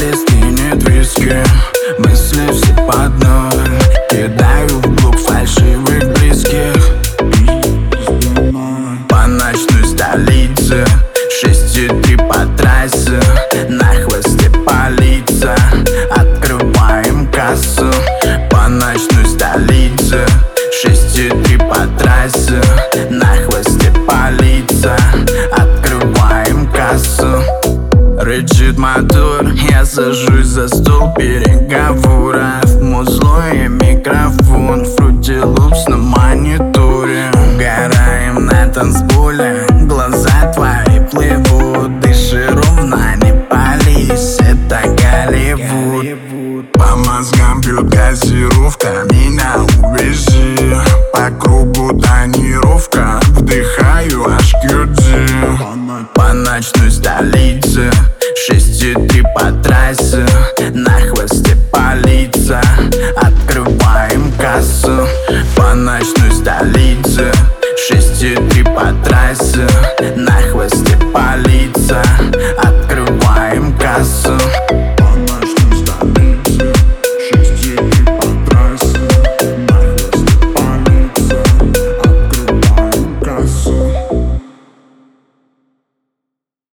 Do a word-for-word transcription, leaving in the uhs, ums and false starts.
Алкоголь стынет виски, мысли все под ноль. Кидаю вглубь фальшивых близких. По ночной столице, шесть и три по трассе, на хвосте полиция, открываем кассу. По ночной столице, шесть и три по трассе, на хвосте полиция, открываем кассу. Рычит мотор, я сажусь за стол переговоров. Музло и микрофон, Fruity Loops на мониторе. Угораем на танцполе, глаза твои плывут. Дыши ровно, не пались, это Голливуд. По мозгам бьет газировка, меня увези. По кругу тонировка, вдыхаю аж кюдзи. По ночной столице, шесть и три по трассе, на хвосте полиция, открываем кассу. По ночной столице, шесть и три по трассе, на хвосте полиция.